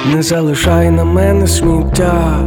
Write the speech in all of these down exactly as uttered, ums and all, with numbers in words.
Не залишай на мене сміття,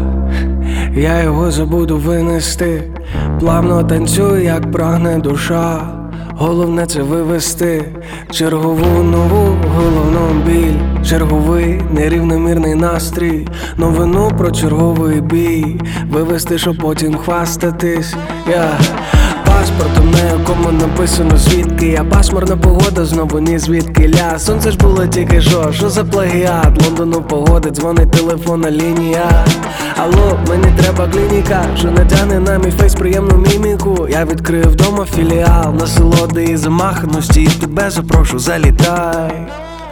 я його забуду винести. Плавно танцюю, як прагне душа. Головне це вивести чергову нову головну біль, черговий нерівномірний настрій, новину про черговий бій, вивести, щоб потім хвастатись. yeah. Паспортом, на якому написано звідки я. Пасмурна погода, знову ні звідкиля. Сонце ж було тільки що, що за плагіат? Лондону погодить, дзвонить телефонна лінія. Алло, мені треба клініка, що натягне на мій фейс приємну міміку. Я відкрив вдома філіал, насолоди і замаханості, і тебе запрошу, залітай.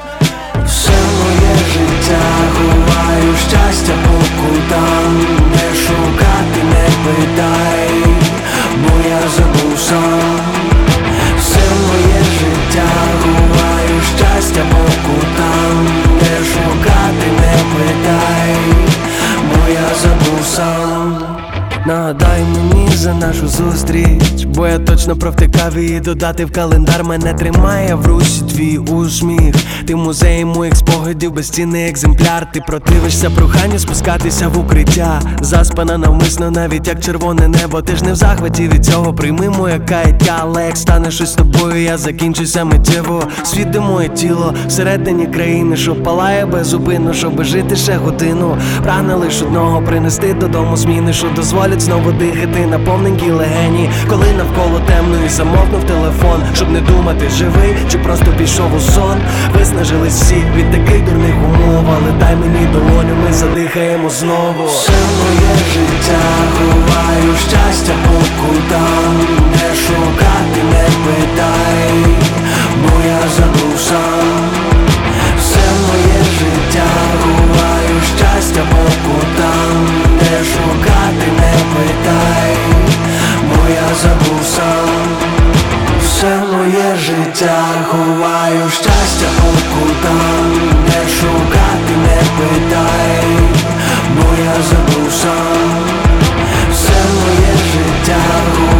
Все моє життя ховаю щастя по кутам, не шукати, не питай, бо я забув сам. Все моє життя ховаю щастя по кутам, не шукати, не питай, бо я забув сам. Нагадай мені за нашу зустріч, бо я точно провтикав її додати в календар. Мене тримає в русі твій усміх. Ти музей моїх спогадів, безцінний екземпляр. Ти противишся проханню спускатися в укриття. Заспана навмисно, навіть як червоне небо. Ти ж не в захваті від цього, прийми моє каяття. Але як стане щось з тобою, я закінчуся миттєво. Світ де моє тіло, всередині країни, що палає беззупинно, щоби жити ще годину. Прагне лиш одного, принести додому зміни, що дозволять знову дихати на повненькій легені. Коли навколо темно і замовкнув телефон, щоб не думати, живий чи просто пішов у сон. Виснажились всі від таких дурних умов, але дай мені долоню, ми задихаємо знову. Все моє життя ховаю щастя по кутам, не шукати, не питай, бо я забув сам. Все моє життя ховаю щастя по кутам, не шукати, не питай, бо я забув сам. Все моє життя ховаю щастя по кутам, не шукати, не питай, бо я забув сам. Все моє життя ховаю